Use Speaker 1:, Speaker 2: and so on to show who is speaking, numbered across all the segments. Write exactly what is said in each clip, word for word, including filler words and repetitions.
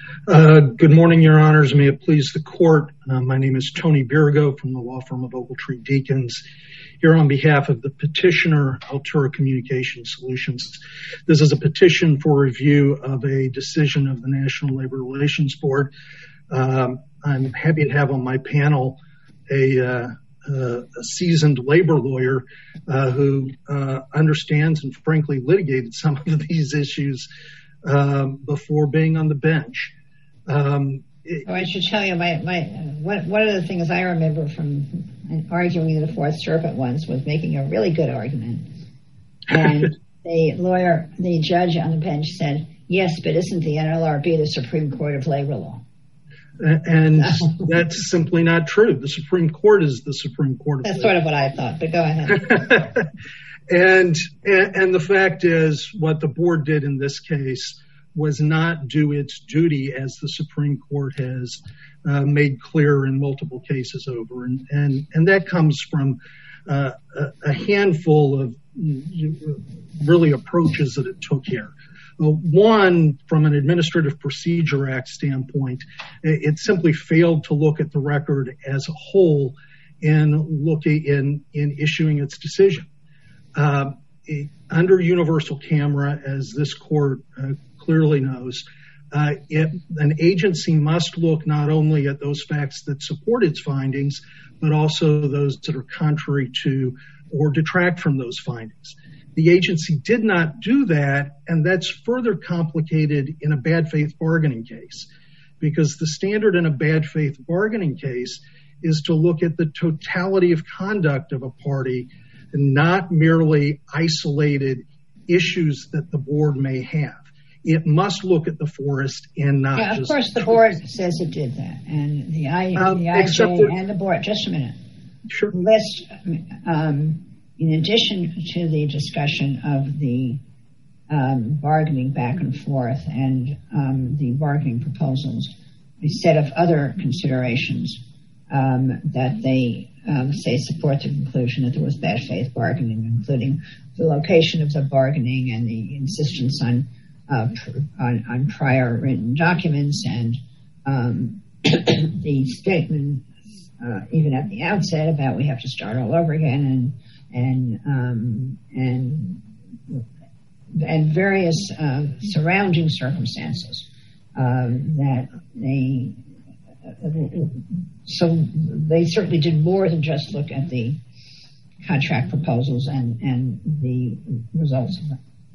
Speaker 1: Uh, good morning, Your Honors. May it please the court. Uh, my name is Tony Birgo from the law firm of Ogletree Deakins, here on behalf of the petitioner, Altura Communication Solutions. This is a petition for review of a decision of the National Labor Relations Board. Um, I'm happy to have on my panel a, uh, uh, a seasoned labor lawyer uh, who uh, understands and frankly litigated some of these issues um, before being on the bench. Um, it,
Speaker 2: oh, I should tell you, my, my one, one of the things I remember from arguing in the Fourth Circuit once was making a really good argument. And the lawyer, the judge on the bench said, yes, but isn't the N L R B the Supreme Court of labor law?
Speaker 1: And that's simply not true. The Supreme Court is the Supreme Court of
Speaker 2: That's
Speaker 1: labor.
Speaker 2: sort of what I thought, but go ahead.
Speaker 1: and, and and the fact is, what the board did in this case was not do its duty, as the Supreme Court has uh, made clear in multiple cases over. And, and, and that comes from uh, a, a handful of really approaches that it took here. Well, one, from an Administrative Procedure Act standpoint, it, it simply failed to look at the record as a whole in looking in, in issuing its decision. Uh, it, under universal camera, as this court uh, clearly knows, uh, it, an agency must look not only at those facts that support its findings, but also those that are contrary to or detract from those findings. The agency did not do that, and that's further complicated in a bad faith bargaining case, because the standard in a bad faith bargaining case is to look at the totality of conduct of a party and not merely isolated issues that the board may have. It must look at the forest and not
Speaker 2: yeah,
Speaker 1: just...
Speaker 2: Of course, the board says it did that, and the, I,
Speaker 1: um,
Speaker 2: the I J
Speaker 1: for,
Speaker 2: and the board, just a minute,
Speaker 1: sure.
Speaker 2: list, um, in addition to the discussion of the um, bargaining back and forth and um, the bargaining proposals, a set of other considerations um, that they um, say support the conclusion that there was bad faith bargaining, including the location of the bargaining and the insistence on uh, pr- on, on prior written documents and um, the statement uh, even at the outset about we have to start all over again and and um, and and various uh, surrounding circumstances um, that they uh, so they certainly did more than just look at the contract proposals and and the results of them.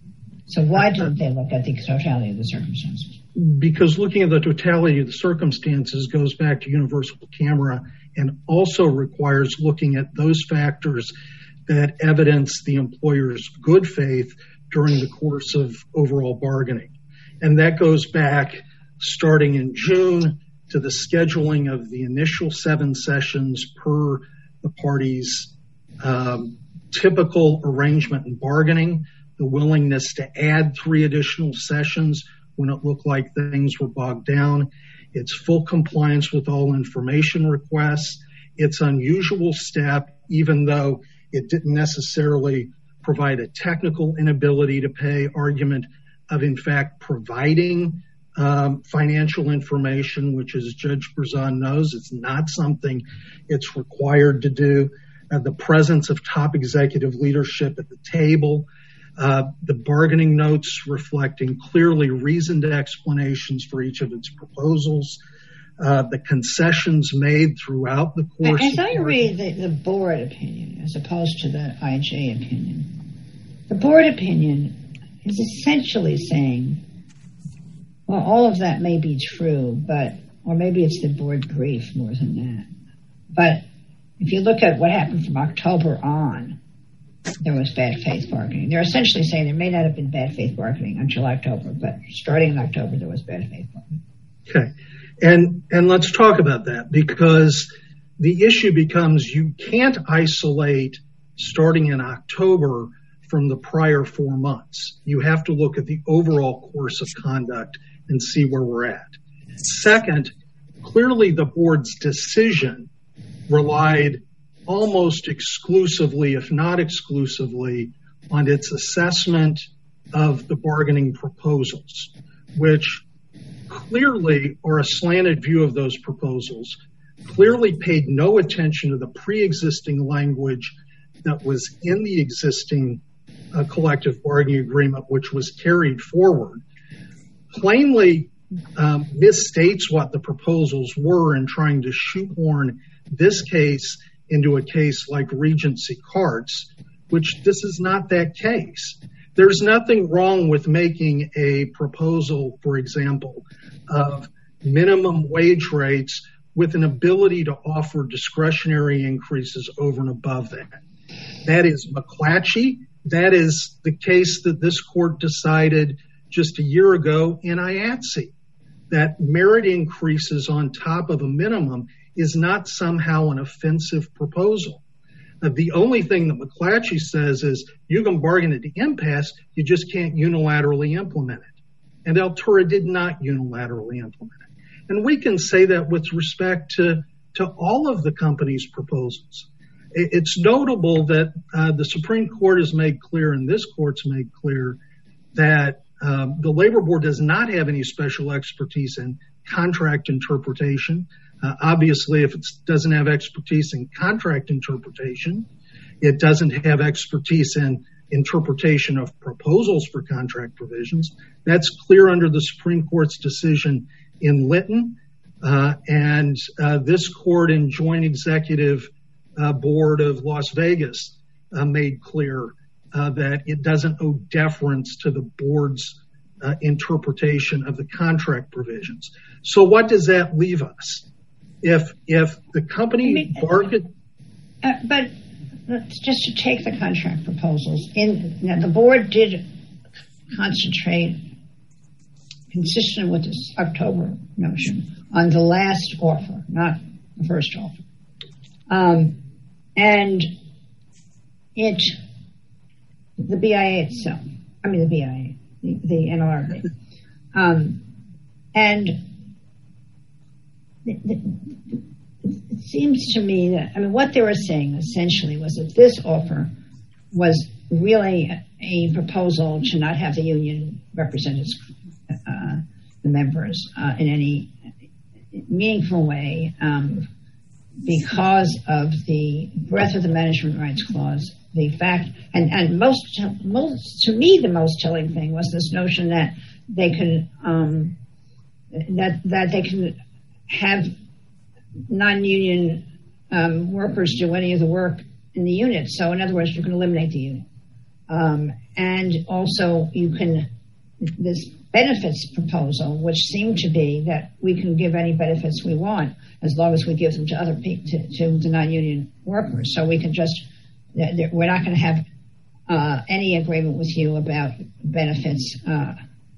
Speaker 2: So why didn't they look at the totality of the circumstances?
Speaker 1: Because looking at the totality of the circumstances goes back to universal camera and also requires looking at those factors that evidence the employer's good faith during the course of overall bargaining. And that goes back starting in June to the scheduling of the initial seven sessions per the party's um, typical arrangement in bargaining, the willingness to add three additional sessions when it looked like things were bogged down, its full compliance with all information requests, its unusual step, even though it didn't necessarily provide a technical inability to pay argument of, in fact, providing um, financial information, which, as Judge Berzon knows, it's not something it's required to do. Uh, the presence of top executive leadership at the table, uh, the bargaining notes reflecting clearly reasoned explanations for each of its proposals, Uh, the concessions made throughout the course.
Speaker 2: As I read the, the board opinion, as opposed to the I J opinion, the board opinion is essentially saying, well, all of that may be true, but, or maybe it's the board brief more than that. But if you look at what happened from October on, there was bad faith bargaining. They're essentially saying there may not have been bad faith bargaining until October, but starting in October, there was bad faith bargaining.
Speaker 1: Okay. And and let's talk about that, because the issue becomes you can't isolate starting in October from the prior four months. You have to look at the overall course of conduct and see where we're at. Second, clearly the board's decision relied almost exclusively, if not exclusively, on its assessment of the bargaining proposals, which clearly are a slanted view of those proposals, clearly paid no attention to the pre-existing language that was in the existing uh, collective bargaining agreement, which was carried forward, plainly um, misstates what the proposals were in trying to shoehorn this case into a case like Regency Carts, which this is not that case. There's nothing wrong with making a proposal, for example, of minimum wage rates with an ability to offer discretionary increases over and above that. That is McClatchy. That is the case that this court decided just a year ago in I A T S E, that merit increases on top of a minimum is not somehow an offensive proposal. Uh, the only thing that McClatchy says is you can bargain at the impasse, you just can't unilaterally implement it. And Altura did not unilaterally implement it. And we can say that with respect to, to all of the company's proposals. It, it's notable that uh, the Supreme Court has made clear, and this court's made clear, that um, the Labor Board does not have any special expertise in contract interpretation. Uh, obviously, if it doesn't have expertise in contract interpretation, it doesn't have expertise in interpretation of proposals for contract provisions. That's clear under the Supreme Court's decision in Litton, uh, and uh, this court in Joint Executive uh, Board of Las Vegas uh, made clear uh, that it doesn't owe deference to the board's uh, interpretation of the contract provisions. So what does that leave us? If if the company I mean, bargained,
Speaker 2: uh, but just to take the contract proposals, in now the board did concentrate, consistent with this October notion, on the last offer, not the first offer, um, and it the B I A itself. I mean the B I A, the, the N L R B, um, and. It seems to me that, I mean, what they were saying essentially was that this offer was really a proposal to not have the union represent uh, the members uh, in any meaningful way um, because of the breadth of the management rights clause, the fact, and, and most, most, to me, the most telling thing was this notion that they can, um, that, that they can have non-union um, workers do any of the work in the unit. So in other words, you can eliminate the unit. Um, and also you can, this benefits proposal, which seemed to be that we can give any benefits we want as long as we give them to other people, to, to the non-union workers. So we can just, we're not going to have uh, any agreement with you about benefits. Uh,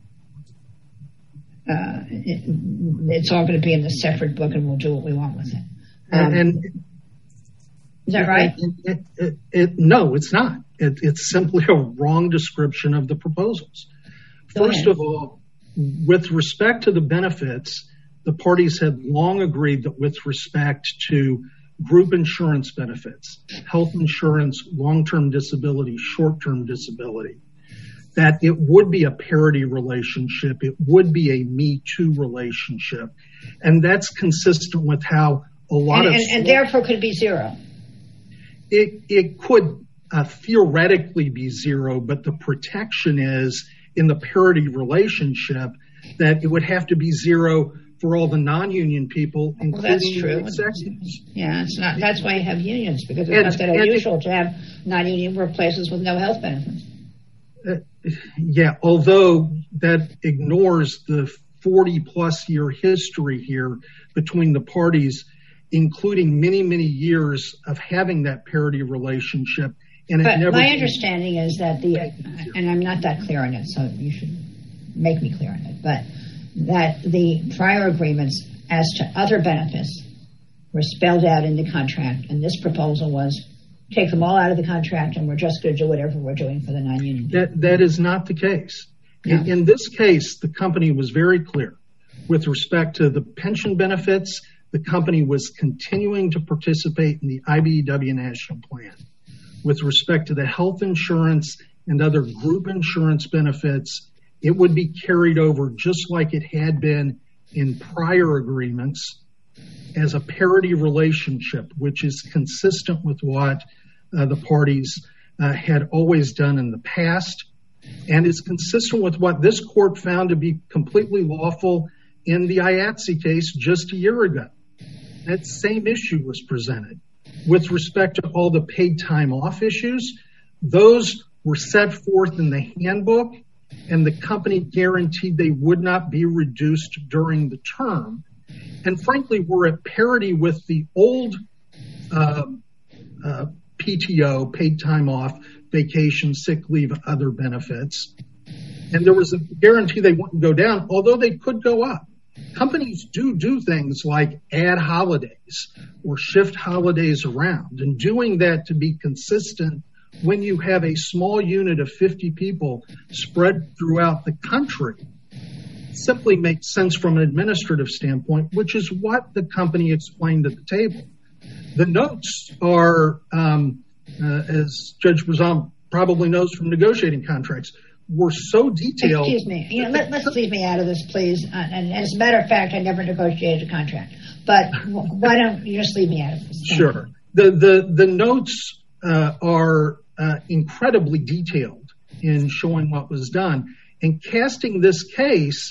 Speaker 2: Uh, it, it's all going to be in the separate book, and we'll do what we want with it. Um, and is that right?
Speaker 1: It, it, it, it, no, it's not. It, it's simply a wrong description of the proposals.
Speaker 2: Go
Speaker 1: First
Speaker 2: ahead.
Speaker 1: of all, with respect to the benefits, the parties had long agreed that with respect to group insurance benefits, health insurance, long-term disability, short-term disability, that it would be a parity relationship, it would be a Me Too relationship. And that's consistent with how a lot
Speaker 2: and,
Speaker 1: of...
Speaker 2: And, and therefore could be zero.
Speaker 1: It, it could uh, theoretically be zero, but the protection is in the parity relationship that it would have to be zero for all the non-union people, including
Speaker 2: well, that's true.
Speaker 1: executives.
Speaker 2: Yeah, it's not. That's why you have unions, because it's
Speaker 1: and,
Speaker 2: not that
Speaker 1: and,
Speaker 2: unusual to have non-union workplaces with no health benefits.
Speaker 1: Uh, yeah, although that ignores the forty plus year history here between the parties, including many, many years of having that parity relationship. And
Speaker 2: but
Speaker 1: it never
Speaker 2: my
Speaker 1: came.
Speaker 2: understanding is that the, and I'm not that clear on it, so you should make me clear on it, but that the prior agreements as to other benefits were spelled out in the contract, and this proposal was take them all out of the contract and we're just going to do whatever we're doing for the non-union.
Speaker 1: That, that is not the case.
Speaker 2: No.
Speaker 1: In, in this case, the company was very clear. With respect to the pension benefits, the company was continuing to participate in the I B E W National Plan. With respect to the health insurance and other group insurance benefits, it would be carried over just like it had been in prior agreements as a parity relationship, which is consistent with what uh, the parties uh, had always done in the past, and is consistent with what this court found to be completely lawful in the I A T S E case just a year ago. That same issue was presented. With respect to all the paid time off issues, those were set forth in the handbook, and the company guaranteed they would not be reduced during the term. And frankly, we're at parity with the old uh, uh, P T O, paid time off, vacation, sick leave, other benefits. And there was a guarantee they wouldn't go down, although they could go up. Companies do do things like add holidays or shift holidays around, and doing that to be consistent when you have a small unit of fifty people spread throughout the country simply makes sense from an administrative standpoint, which is what the company explained at the table. The notes are, um, uh, as Judge Brazon probably knows from negotiating contracts, were so detailed.
Speaker 2: Excuse me. You know, let, let's leave me out of this, please. Uh, and as a matter of fact, I never negotiated a contract. But w- why don't you just leave me out of this? Thank
Speaker 1: Sure.
Speaker 2: You.
Speaker 1: The the the notes uh, are uh, incredibly detailed in showing what was done, and casting this case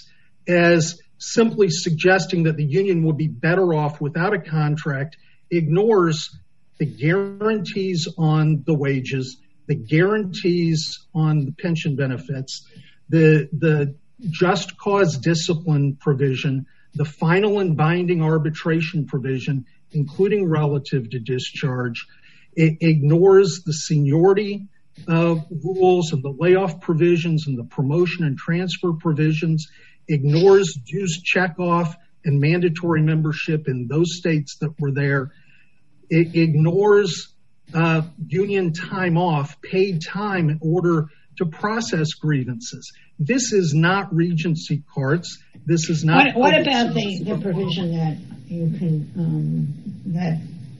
Speaker 1: as simply suggesting that the union would be better off without a contract ignores the guarantees on the wages, the guarantees on the pension benefits, the the just cause discipline provision, the final and binding arbitration provision, including relative to discharge. It ignores the seniority uh, rules and the layoff provisions and the promotion and transfer provisions, ignores dues checkoff and mandatory membership in those states that were there. It ignores uh, union time off, paid time in order to process grievances. This is not Regency Carts. This is not.
Speaker 2: What, what about the, the provision that you can um, that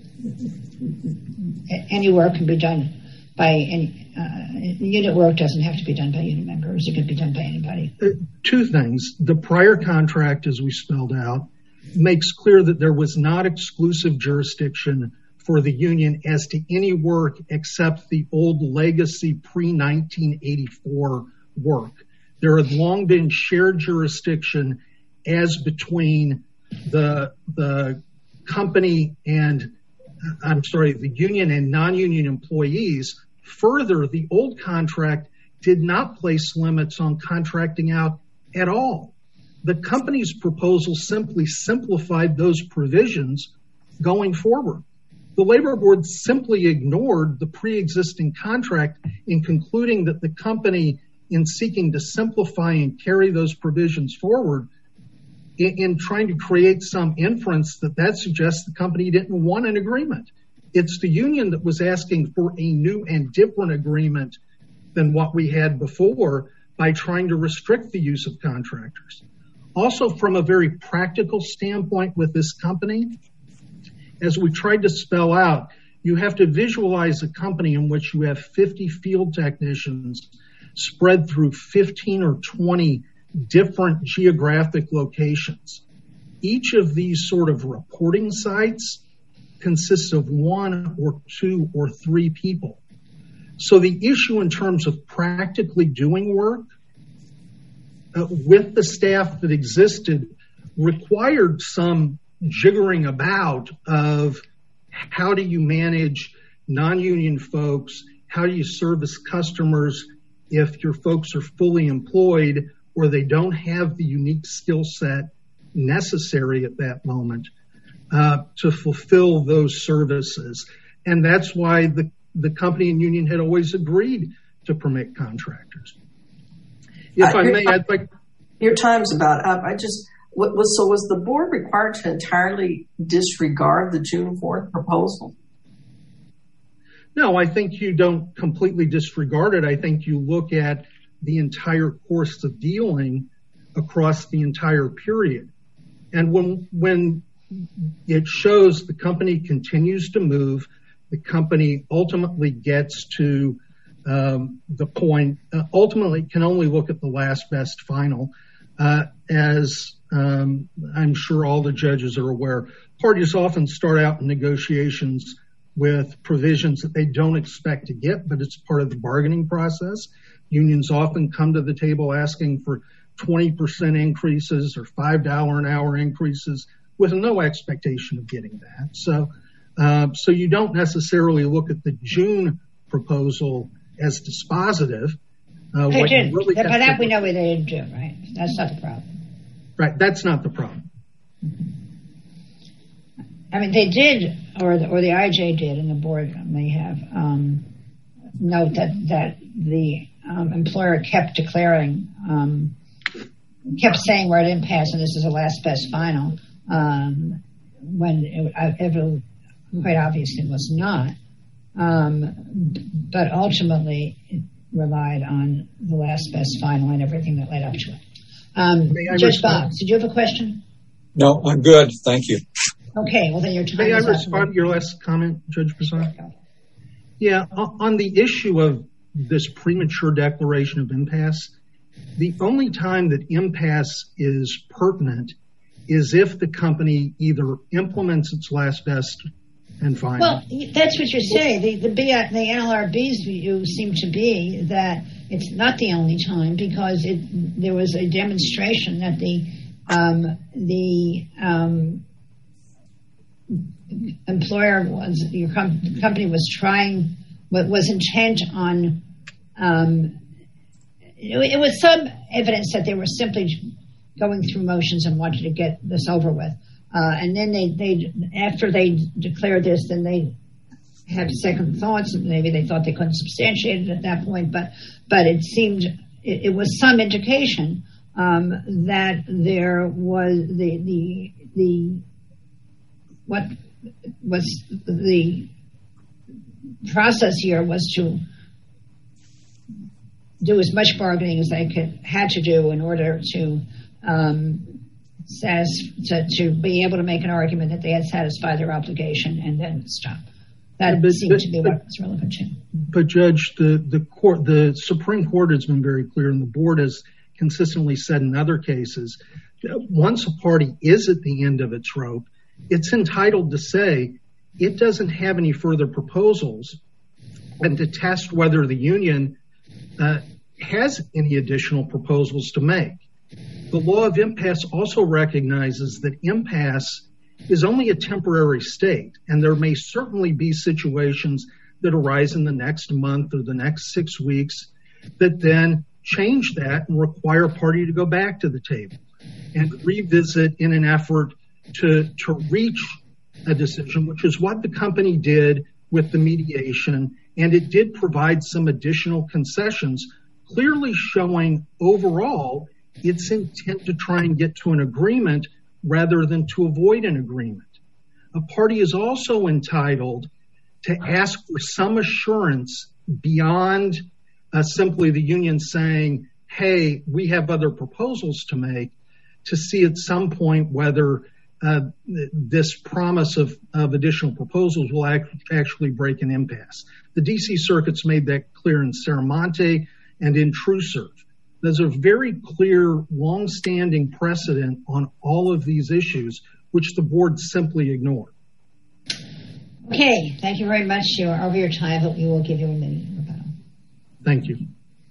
Speaker 2: any work can be done by any uh, unit work doesn't have to be done by union members. It can be done by anybody.
Speaker 1: Uh, two things. The prior contract, as we spelled out, makes clear that there was not exclusive jurisdiction for the union as to any work except the old legacy pre nineteen eighty-four work. There had long been shared jurisdiction as between the the company and, I'm sorry, the union and non-union employees. Further, the old contract did not place limits on contracting out at all. The company's proposal simply simplified those provisions going forward. The labor board simply ignored the pre-existing contract in concluding that the company, in seeking to simplify and carry those provisions forward, in, in trying to create some inference that that suggests the company didn't want an agreement. It's the union that was asking for a new and different agreement than what we had before by trying to restrict the use of contractors. Also, from a very practical standpoint with this company, as we tried to spell out, you have to visualize a company in which you have fifty field technicians spread through fifteen or twenty different geographic locations. Each of these sort of reporting sites consists of one or two or three people. So the issue in terms of practically doing work uh, with the staff that existed required some jiggering about of how do you manage non-union folks, how do you service customers if your folks are fully employed or they don't have the unique skill set necessary at that moment uh, to fulfill those services. And that's why the, the company and union had always agreed to permit contractors. If uh, I may, I'd like...
Speaker 3: Your time's about up. I just... What was, so was the board required to entirely disregard the June fourth proposal?
Speaker 1: No, I think you don't completely disregard it. I think you look at the entire course of dealing across the entire period. And when when it shows the company continues to move, the company ultimately gets to um, the point, uh, ultimately can only look at the last best final. Uh, as um, I'm sure all the judges are aware, parties often start out in negotiations with provisions that they don't expect to get, but it's part of the bargaining process. Unions often come to the table asking for twenty percent increases or five dollars an hour increases with no expectation of getting that. So, uh, so you don't necessarily look at the June proposal as dispositive. Uh,
Speaker 2: they did.
Speaker 1: Really
Speaker 2: By that we know what they didn't do, right? That's not the problem.
Speaker 1: Right, that's not the problem.
Speaker 2: I mean, they did, or the, or the I J did, and the board may have, um, note that, that the um, employer kept declaring, um, kept saying we're at impasse and this is the last best final, um, when it, it quite obviously was not. Um, but ultimately it relied on the last best final and everything that led up to it. Um, Judge Boggs, did you have a question?
Speaker 4: No, I'm good. Thank you.
Speaker 2: Okay, well then your time
Speaker 1: May I
Speaker 2: is
Speaker 1: respond to your last comment, Judge Prasad? Yeah, on the issue of this premature declaration of impasse, the only time that impasse is pertinent is if the company either implements its last best and final.
Speaker 2: Well, that's what you're saying. The the, B I, the N L R B's view seemed to be that it's not the only time because it there was a demonstration that the um, the um, employer was your com- company was trying was intent on um, it, it was some evidence that they were simply going through motions and wanted to get this over with, uh, and then they they after they declared this, then they had second thoughts and maybe they thought they couldn't substantiate it at that point, but but it seemed it, it was some indication um, that there was the the the what was the process here was to do as much bargaining as they could had to do in order to um, says to, to be able to make an argument that they had satisfied their obligation and then stop. That
Speaker 1: but,
Speaker 2: seemed
Speaker 1: but,
Speaker 2: to be
Speaker 1: but,
Speaker 2: what was relevant to.
Speaker 1: But Judge, the the court, the Supreme Court has been very clear, and the board has consistently said in other cases, once a party is at the end of its rope, it's entitled to say it doesn't have any further proposals and to test whether the union uh, has any additional proposals to make. The law of impasse also recognizes that impasse is only a temporary state, and there may certainly be situations that arise in the next month or the next six weeks that then change that and require a party to go back to the table and revisit in an effort to, to reach a decision, which is what the company did with the mediation, and it did provide some additional concessions, clearly showing overall its intent to try and get to an agreement rather than to avoid an agreement. A party is also entitled to ask for some assurance beyond uh, simply the union saying, hey, we have other proposals to make, to see at some point whether uh, this promise of, of additional proposals will act, actually break an impasse. The D C Circuit's made that clear in Saramonte and in TrueServe. There's a very clear, long-standing precedent on all of these issues, which the board simply ignored.
Speaker 2: Okay, thank you very much. You're over your time, but we will give you a minute.
Speaker 1: Thank you.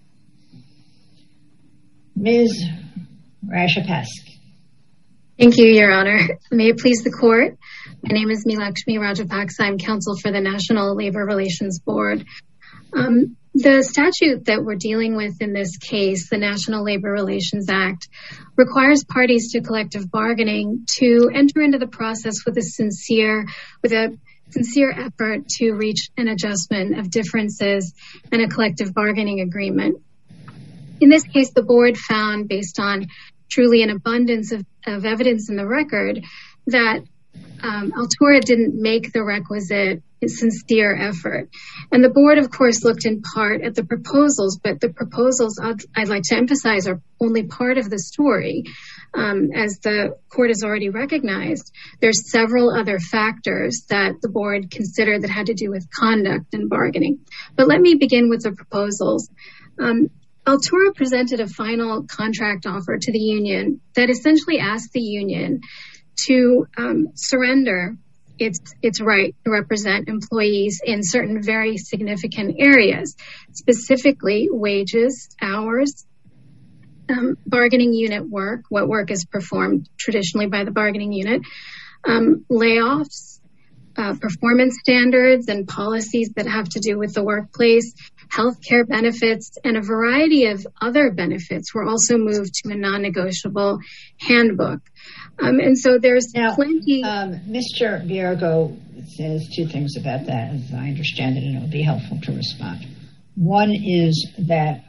Speaker 2: Miz Rajapaksa.
Speaker 5: Thank you, Your Honor. May it please the court. My name is Meelakshmi Rajapaksa. I'm counsel for the National Labor Relations Board. Um, the statute that we're dealing with in this case, the National Labor Relations Act, requires parties to collective bargaining to enter into the process with a sincere, with a sincere effort to reach an adjustment of differences and a collective bargaining agreement. In this case, the board found, based on truly an abundance of, of evidence in the record, that um, Altura didn't make the requisite sincere effort. And the board, of course, looked in part at the proposals, but the proposals, I'd, I'd like to emphasize, are only part of the story. um, as the court has already recognized, there's several other factors that the board considered that had to do with conduct and bargaining. But let me begin with the proposals. Um, Altura presented a final contract offer to the union that essentially asked the union to um, surrender its its right to represent employees in certain very significant areas, specifically wages, hours, um, bargaining unit work, what work is performed traditionally by the bargaining unit, um, layoffs, uh, performance standards and policies that have to do with the workplace, healthcare benefits, and a variety of other benefits were also moved to a non-negotiable handbook. Um, and so there's
Speaker 2: now,
Speaker 5: plenty.
Speaker 2: Um, Mister Virgo says two things about that, as I understand it, and it would be helpful to respond. One is that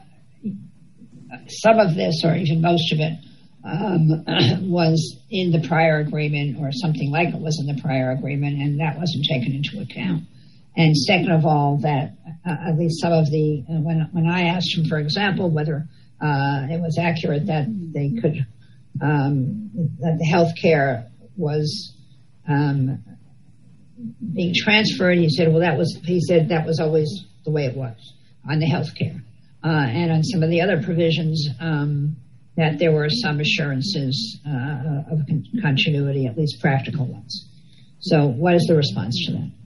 Speaker 2: some of this, or even most of it, um, was in the prior agreement, or something like it was in the prior agreement, and that wasn't taken into account. And second of all, that uh, at least some of the, uh, when when I asked him, for example, whether uh, it was accurate that they could, um, that the health care was um, being transferred, he said, well, that was, he said that was always the way it was on the health care. Uh, and on some of the other provisions, um, that there were some assurances uh, of con- continuity, at least practical ones. So what is the response to that?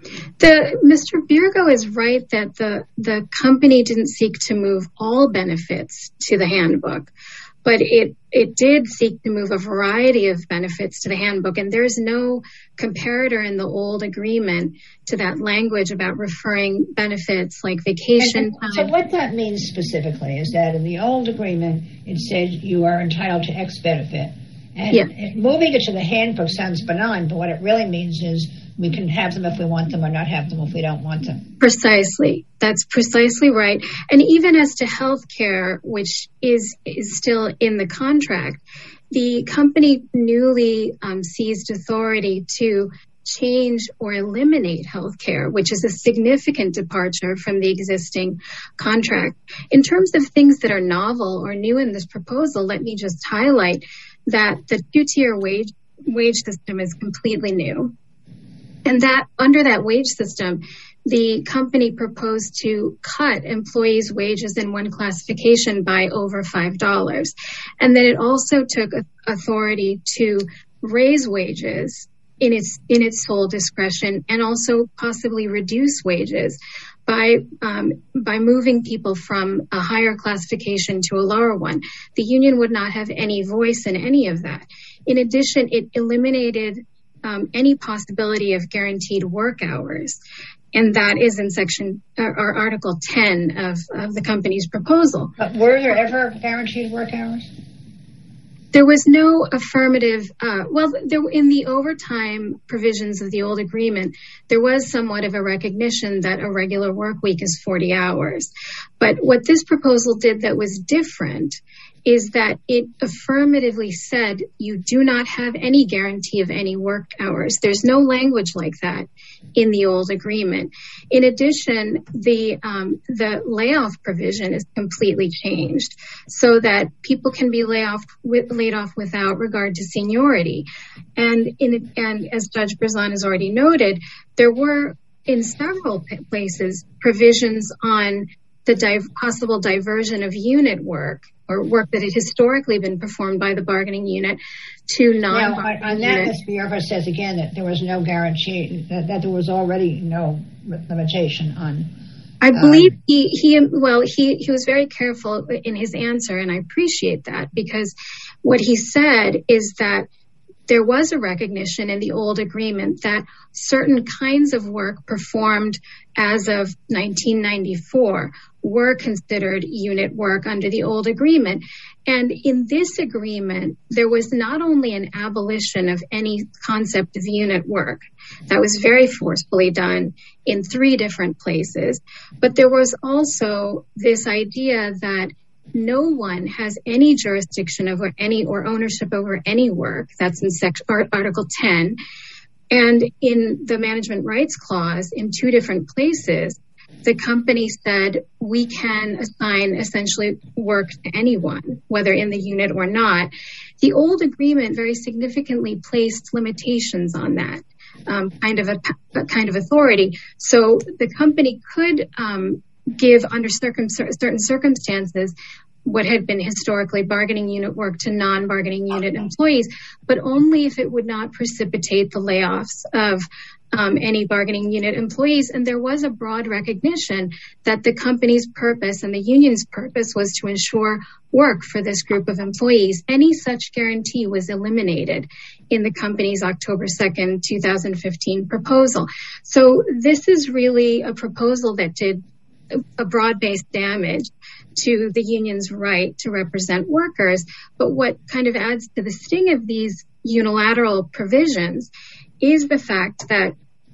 Speaker 5: The Mister Virgo is right that the, the company didn't seek to move all benefits to the handbook, but it, it did seek to move a variety of benefits to the handbook. And there's no comparator in the old agreement to that language about referring benefits like vacation
Speaker 2: and,
Speaker 5: time.
Speaker 2: So what that means specifically is that in the old agreement, it said you are entitled to X benefit. And
Speaker 5: yeah.
Speaker 2: it, moving it to the handbook sounds benign, but what it really means is we can have them if we want them or not have them if we don't want them.
Speaker 5: Precisely. That's precisely right. And even as to healthcare, which is, is still in the contract, the company newly um, seized authority to change or eliminate healthcare, which is a significant departure from the existing contract. In terms of things that are novel or new in this proposal, let me just highlight that the two-tier wage wage system is completely new. And that under that wage system, the company proposed to cut employees' wages in one classification by over five dollars. And then it also took authority to raise wages in its in its sole discretion, and also possibly reduce wages by um, by moving people from a higher classification to a lower one. The union would not have any voice in any of that. In addition, it eliminated um, any possibility of guaranteed work hours, and that is in section or, or Article ten of, of the company's proposal.
Speaker 2: But were there ever guaranteed work hours?
Speaker 5: There was no affirmative, uh, well, there, in the overtime provisions of the old agreement, there was somewhat of a recognition that a regular work week is forty hours. But what this proposal did that was different is that it affirmatively said you do not have any guarantee of any work hours. There's no language like that in the old agreement. In addition, the um, the layoff provision is completely changed so that people can be laid off, with, laid off without regard to seniority. And in and as Judge Berzon has already noted, there were in several places provisions on the div- possible diversion of unit work or work that had historically been performed by the bargaining unit to non
Speaker 2: Now, on that, Miz Bierber says again that there was no guarantee, that, that there was already no limitation on.
Speaker 5: I believe um, he, he, well, he, he was very careful in his answer, and I appreciate that, because what he said is that there was a recognition in the old agreement that certain kinds of work performed as of nineteen ninety-four were considered unit work under the old agreement. And in this agreement, there was not only an abolition of any concept of unit work that was very forcefully done in three different places, but there was also this idea that no one has any jurisdiction over any or ownership over any work. That's in section, Article ten. And in the Management Rights Clause, in two different places, the company said we can assign essentially work to anyone, whether in the unit or not. The old agreement very significantly placed limitations on that um, kind of a, a kind of authority. So the company could um, give under circum- certain circumstances what had been historically bargaining unit work to non-bargaining unit employees, but only if it would not precipitate the layoffs of um, any bargaining unit employees. And there was a broad recognition that the company's purpose and the union's purpose was to ensure work for this group of employees. Any such guarantee was eliminated in the company's October second, two thousand fifteen proposal. So this is really a proposal that did a broad-based damage to the union's right to represent workers. But what kind of adds to the sting of these unilateral provisions is the fact that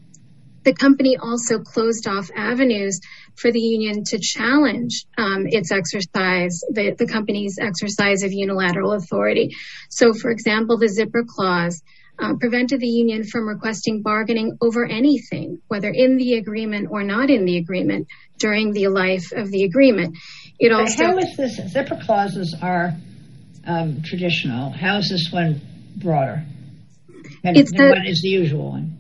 Speaker 5: the company also closed off avenues for the union to challenge um, its exercise, the, the company's exercise of unilateral authority. So, for example, the zipper clause Uh, prevented the union from requesting bargaining over anything, whether in the agreement or not in the agreement, during the life of the agreement. It also
Speaker 2: how is this? Zipper clauses are um, traditional. How is this one broader? And,
Speaker 5: it's
Speaker 2: and
Speaker 5: the,
Speaker 2: what is the usual one?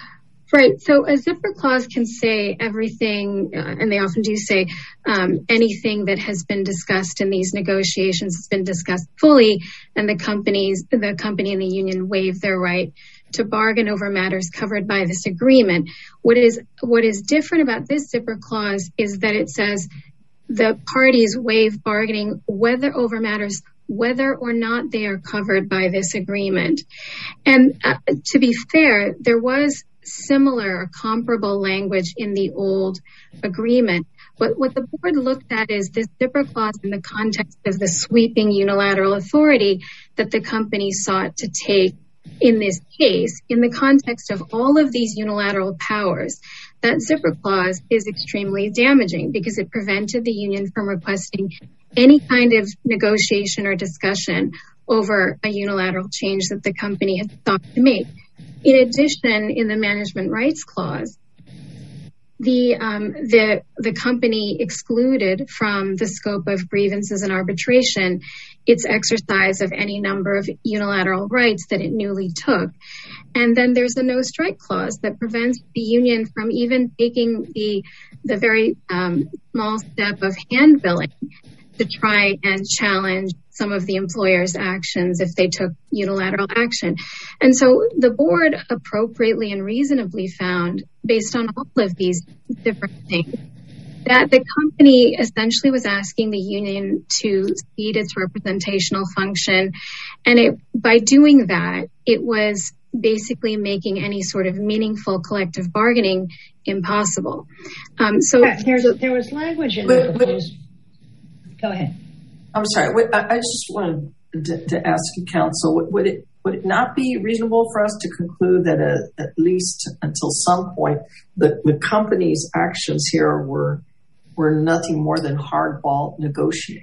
Speaker 5: Right. So a zipper clause can say everything, uh, and they often do say um, anything that has been discussed in these negotiations has been discussed fully, and the companies, the company and the union waive their right to bargain over matters covered by this agreement. What is what is different about this zipper clause is that it says the parties waive bargaining whether over matters whether or not they are covered by this agreement. And uh, to be fair, there was similar or comparable language in the old agreement. But what the board looked at is this zipper clause in the context of the sweeping unilateral authority that the company sought to take in this case, in the context of all of these unilateral powers. That zipper clause is extremely damaging because it prevented the union from requesting any kind of negotiation or discussion over a unilateral change that the company had sought to make. In addition, in the management rights clause, the um, the the company excluded from the scope of grievances and arbitration its exercise of any number of unilateral rights that it newly took. And then there's a no strike clause that prevents the union from even taking the the very um, small step of hand billing to try and challenge some of the employer's actions if they took unilateral action. And so the board appropriately and reasonably found, based on all of these different things, that the company essentially was asking the union to cede its representational function. And it, by doing that, it was basically making any sort of meaningful collective bargaining impossible. Um, so
Speaker 2: yeah, there's, there was language in the proposed. Go ahead.
Speaker 3: I'm sorry. I just wanted to, to ask you, counsel, would it would it not be reasonable for us to conclude that uh, at least until some point the, the company's actions here were were nothing more than hardball negotiating?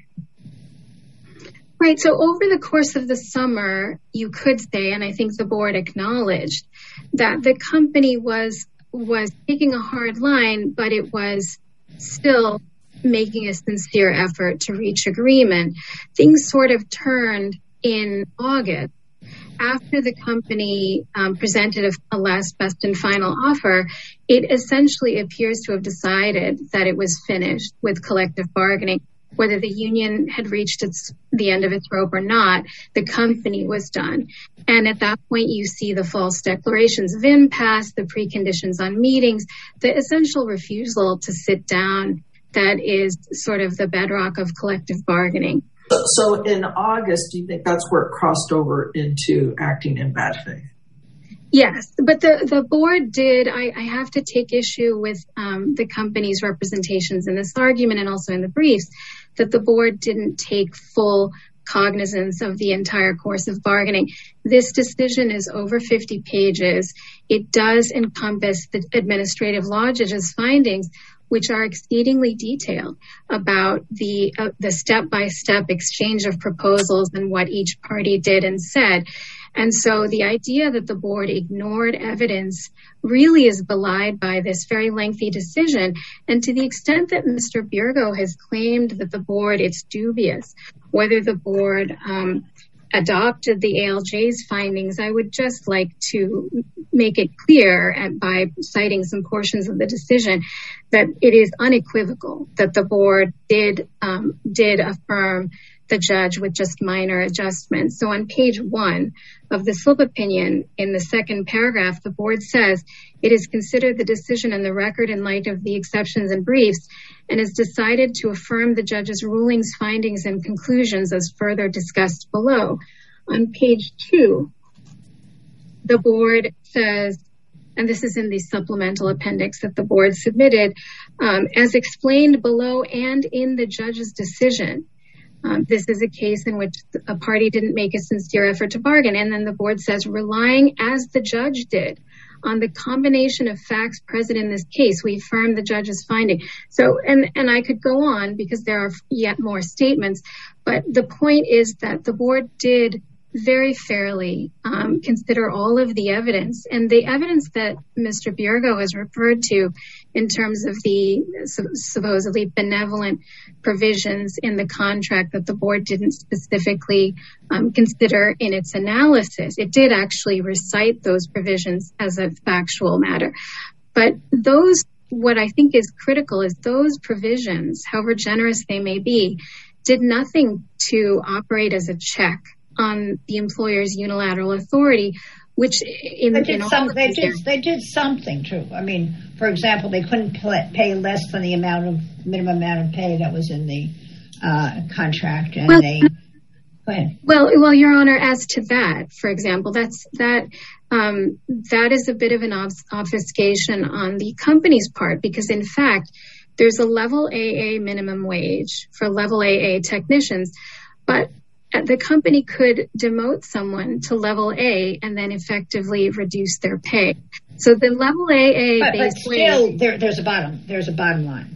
Speaker 5: Right. So over the course of the summer, you could say, and I think the board acknowledged, that the company was was taking a hard line, but it was still making a sincere effort to reach agreement. Things sort of turned in August after the company um, presented a, a last best and final offer. It essentially appears to have decided that it was finished with collective bargaining. Whether the union had reached its the end of its rope or not, the company was done. And at that point, you see the false declarations of impasse, the preconditions on meetings, the essential refusal to sit down. That is sort of the bedrock of collective bargaining.
Speaker 3: So, so in August, do you think that's where it crossed over into acting in bad faith?
Speaker 5: Yes, but the, the board did, I, I have to take issue with um, the company's representations in this argument and also in the briefs, that the board didn't take full cognizance of the entire course of bargaining. This decision is over fifty pages. It does encompass the administrative law judge's findings, which are exceedingly detailed about the uh, the step-by-step exchange of proposals and what each party did and said. And so the idea that the board ignored evidence really is belied by this very lengthy decision. And to the extent that Mister Biergo has claimed that the board, it's dubious whether the board um, adopted the A L J's findings, I would just like to make it clear and by citing some portions of the decision that it is unequivocal that the board did um, did affirm the judge with just minor adjustments. So on page one of the slip opinion, in the second paragraph, the board says it is considered the decision and the record in light of the exceptions and briefs and has decided to affirm the judge's rulings, findings, and conclusions as further discussed below. On page two, the board says, and this is in the supplemental appendix that the board submitted, um, as explained below and in the judge's decision. Um, this is a case in which a party didn't make a sincere effort to bargain. And then the board says, relying as the judge did on the combination of facts present in this case, we affirm the judge's finding. So, and, and I could go on because there are yet more statements, but the point is that the board did very fairly um, consider all of the evidence, and the evidence that Mister Biergo has referred to in terms of the su- supposedly benevolent provisions in the contract that the board didn't specifically um, consider in its analysis. It did actually recite those provisions as a factual matter. But those, what I think is critical is those provisions, however generous they may be, did nothing to operate as a check on the employer's unilateral authority, which in,
Speaker 2: they did,
Speaker 5: in
Speaker 2: some,
Speaker 5: all
Speaker 2: they, did, they did something too. I mean, for example, they couldn't pay less than the amount of minimum amount of pay that was in the uh, contract, and
Speaker 5: well,
Speaker 2: they. Go ahead.
Speaker 5: Well, well, Your Honor, as to that, for example, that's that um, that is a bit of an obfuscation on the company's part, because in fact, there's a level A A minimum wage for level A A technicians, but the company could demote someone to level A and then effectively reduce their pay. So the level A A
Speaker 2: but,
Speaker 5: base
Speaker 2: but still,
Speaker 5: wage,
Speaker 2: there, there's a bottom. There's a bottom line.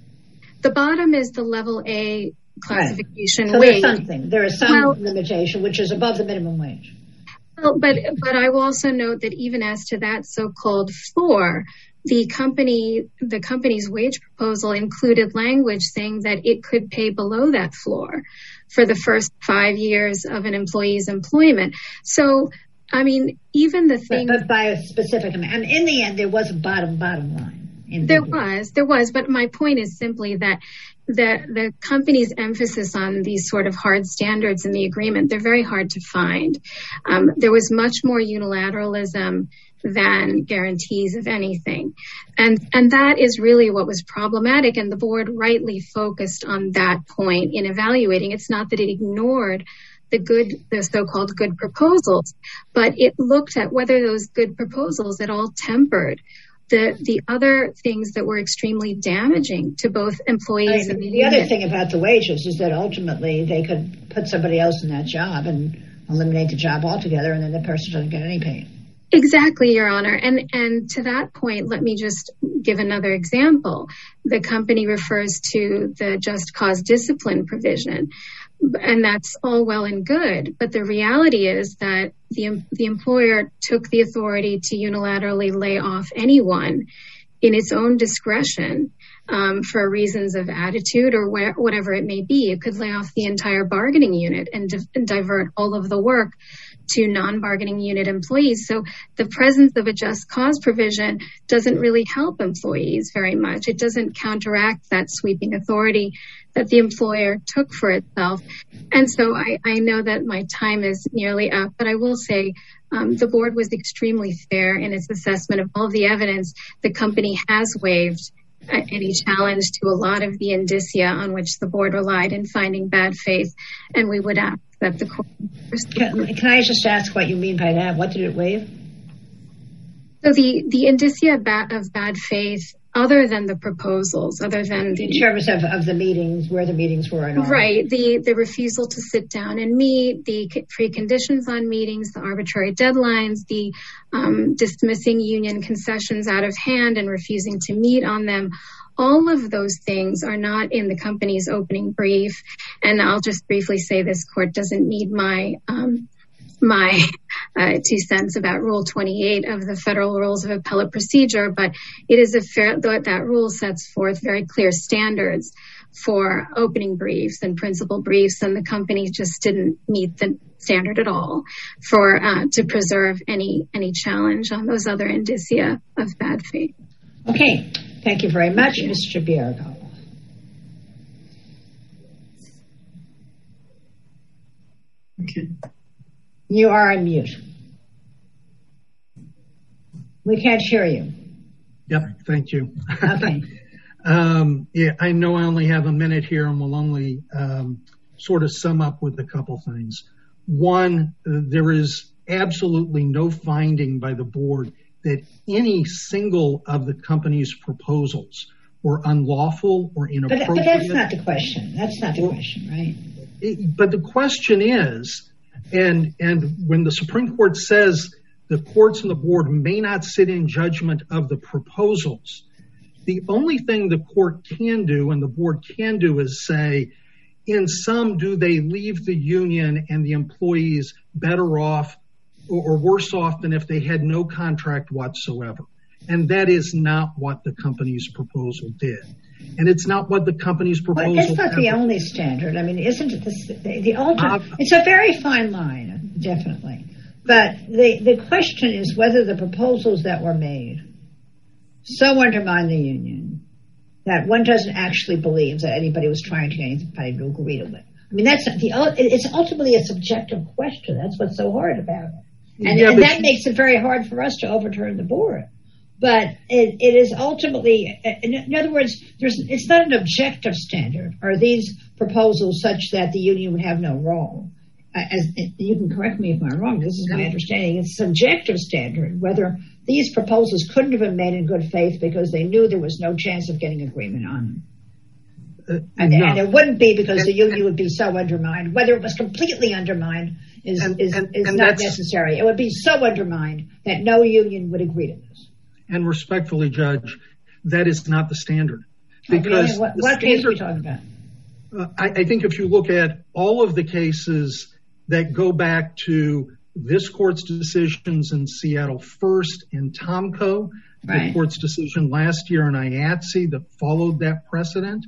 Speaker 5: The bottom is the level A classification
Speaker 2: right. So
Speaker 5: wage.
Speaker 2: There's something. There is some well, limitation, which is above the minimum wage.
Speaker 5: Well, but but I will also note that even as to that so-called floor, the company, the company's wage proposal included language saying that it could pay below that floor for the first five years of an employee's employment. So, I mean, even the thing...
Speaker 2: But, but by a specific amount. And in the end, there was a bottom, bottom line.
Speaker 5: There was, there was. But my point is simply that the, the company's emphasis on these sort of hard standards in the agreement, they're very hard to find. Um, there was much more unilateralism than guarantees of anything. And and that is really what was problematic. And the board rightly focused on that point in evaluating. It's not that it ignored the good, the so-called good proposals, but it looked at whether those good proposals at all tempered the the other things that were extremely damaging to both employees
Speaker 2: I mean,
Speaker 5: and the,
Speaker 2: the
Speaker 5: union.
Speaker 2: other thing about the wages is that ultimately they could put somebody else in that job and eliminate the job altogether, and then the person doesn't get any pay.
Speaker 5: Exactly, Your Honor. And and to that point, let me just give another example. The company refers to the just cause discipline provision, and that's all well and good. But the reality is that the the employer took the authority to unilaterally lay off anyone in its own discretion um, for reasons of attitude or where, whatever it may be. It could lay off the entire bargaining unit and, di- and divert all of the work to non-bargaining unit employees. So the presence of a just cause provision doesn't really help employees very much. It doesn't counteract that sweeping authority that the employer took for itself. And so I, I know that my time is nearly up, but I will say um, the board was extremely fair in its assessment of all of the evidence. The company has waived uh, any challenge to a lot of the indicia on which the board relied in finding bad faith, and we would ask that the court...
Speaker 2: Can, can I just ask what you mean by that? What did it waive?
Speaker 5: So the, the indicia of bad, of bad faith, other than the proposals, other than the...
Speaker 2: In terms of, of the meetings, where the meetings were and all.
Speaker 5: Right, the, the refusal to sit down and meet, the preconditions on meetings, the arbitrary deadlines, the um, dismissing union concessions out of hand and refusing to meet on them. All of those things are not in the company's opening brief. And I'll just briefly say this court doesn't need my um, my uh, two cents about Rule twenty-eight of the Federal Rules of Appellate Procedure, but it is a fair, that, that rule sets forth very clear standards for opening briefs and principal briefs, and the company just didn't meet the standard at all for uh, to preserve any any challenge on those other indicia of bad faith.
Speaker 2: Okay, thank you very much, Mister Biergo.
Speaker 3: Okay.
Speaker 2: You are on mute. We can't hear you.
Speaker 1: Yep, thank you.
Speaker 2: Okay.
Speaker 1: um, yeah, I know I only have a minute here and will only um, sort of sum up with a couple things. One, uh, there is absolutely no finding by the board that any single of the company's proposals were unlawful or inappropriate.
Speaker 2: But, but that's not the question. That's not the well, question, right?
Speaker 1: It, but the question is, and and when the Supreme Court says the courts and the board may not sit in judgment of the proposals, the only thing the court can do and the board can do is say, in some, do they leave the union and the employees better off or, or worse off than if they had no contract whatsoever? And that is not what the company's proposal did. And it's not what the company's proposal.
Speaker 2: Well, it's not ever. The only standard. I mean, isn't it the, the, the ultimate? Uh, it's a very fine line, definitely. But the, the question is whether the proposals that were made so undermine the union that one doesn't actually believe that anybody was trying to get anybody to agree to it. I mean, that's the. It's ultimately a subjective question. That's what's so hard about it, and, yeah, and that makes it very hard for us to overturn the board. But it, it is ultimately, in, in other words, there's, it's not an objective standard. Are these proposals such that the union would have no role? As you can correct me if I'm wrong. This is my understanding. It's a subjective standard, whether these proposals couldn't have been made in good faith because they knew there was no chance of getting agreement on them. Uh, and, no. and it wouldn't be because and, the union and, would be so undermined. Whether it was completely undermined is, and, is, and, is and not necessary. It would be so undermined that no union would agree to this.
Speaker 1: And respectfully, Judge, that is not the standard.
Speaker 2: Because okay, what, what case are we talking about?
Speaker 1: Uh, I, I think if you look at all of the cases that go back to this court's decisions in Seattle First and Tomco, right. the court's decision last year in I A T S E that followed that precedent,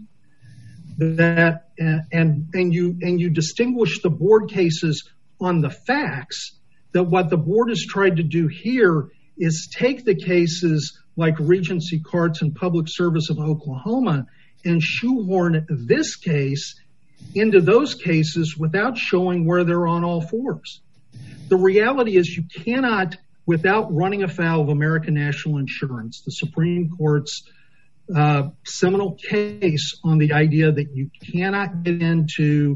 Speaker 1: that and and you and you distinguish the board cases on the facts, that what the board has tried to do here is take the cases like Regency Carts and Public Service of Oklahoma and shoehorn this case into those cases without showing where they're on all fours. The reality is you cannot, without running afoul of American National Insurance, the Supreme Court's uh, seminal case on the idea that you cannot get into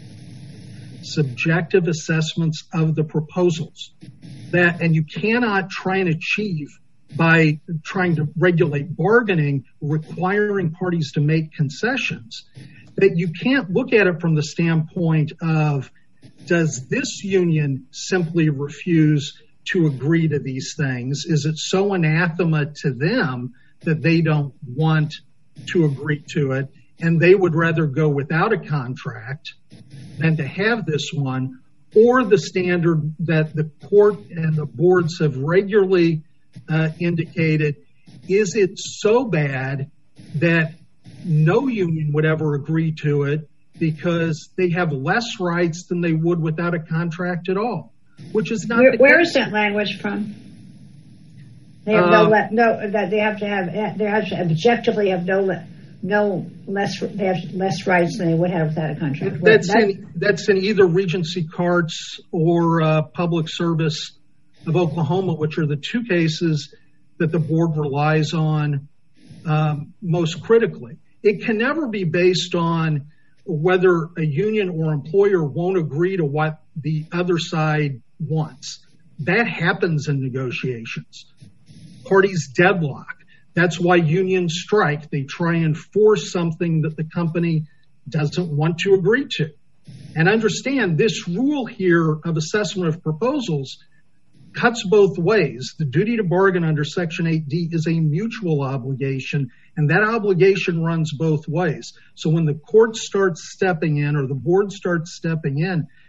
Speaker 1: subjective assessments of the proposals. That, and you cannot try and achieve by trying to regulate bargaining, requiring parties to make concessions, that you can't look at it from the standpoint of, does this union simply refuse to agree to these things? Is it so anathema to them that they don't want to agree to it and they would rather go without a contract than to have this one? Or the standard that the court and the boards have regularly uh, indicated, is it so bad that no union would ever agree to it because they have less rights than they would without a contract at all, which is not.
Speaker 2: Where, where is that language from? They have uh, no, no, that they have to have, they have to objectively have no, no less, they have less rights than they would have without a contract.
Speaker 1: That's that, in, that's in either Regency Carts or uh, Public Service of Oklahoma, which are the two cases that the board relies on um, most critically. It can never be based on whether a union or employer won't agree to what the other side wants. That happens in negotiations. Parties deadlock. That's why unions strike. They try and force something that the company doesn't want to agree to. And understand this rule here of assessment of proposals cuts both ways. The duty to bargain under Section eight D is a mutual obligation, and that obligation runs both ways. So when the court starts stepping in or the board starts stepping in,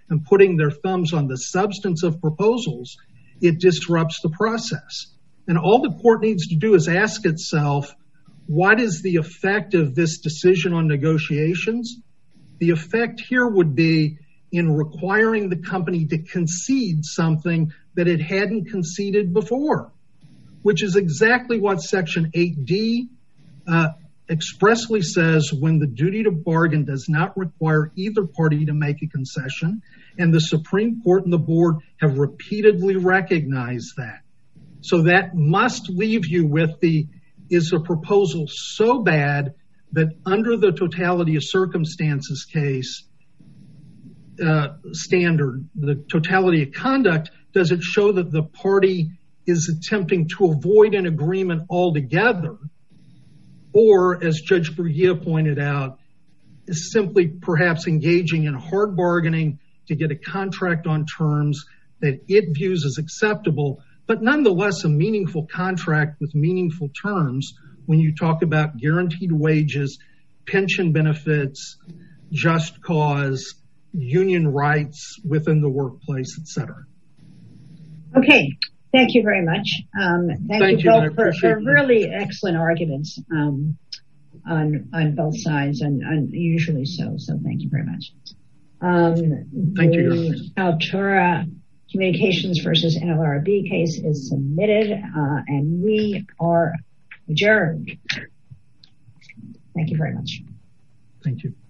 Speaker 1: and putting their thumbs on the substance of proposals, it disrupts the process. And all the court needs to do is ask itself, what is the effect of this decision on negotiations? The effect here would be in requiring the company to concede something that it hadn't conceded before, which is exactly what Section eight D uh, expressly says when the duty to bargain does not require either party to make a concession. And the Supreme Court and the board have repeatedly recognized that. So that must leave you with the, is the proposal so bad that under the totality of circumstances case uh, standard, the totality of conduct, does it show that the party is attempting to avoid an agreement altogether? Or, as Judge Bruguiere pointed out, is simply perhaps engaging in hard bargaining to get a contract on terms that it views as acceptable, but nonetheless a meaningful contract with meaningful terms when you talk about guaranteed wages, pension benefits, just cause, union rights within the workplace, et cetera.
Speaker 2: Okay. Thank you very much. Um, thank, thank you both for, for really excellent arguments um, on on both sides, and, and usually so. So thank you very much. Um,
Speaker 1: thank
Speaker 2: the
Speaker 1: you.
Speaker 2: Altura Communications versus N L R B case is submitted, uh, and we are adjourned. Thank you very much.
Speaker 1: Thank you.